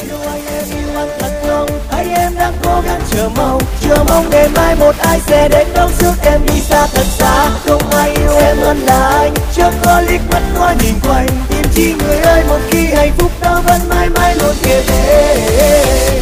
Yêu anh em yêu anh thật lòng, hay em đang cố gắng chờ mong để mai một ai sẽ đến đón rước em đi xa thật xa. Không ai yêu em hơn là anh, chẳng có liếc mắt có nhìn quanh. Tìm chi người ơi, một khi hạnh phúc đó vẫn mãi mãi luôn kia về.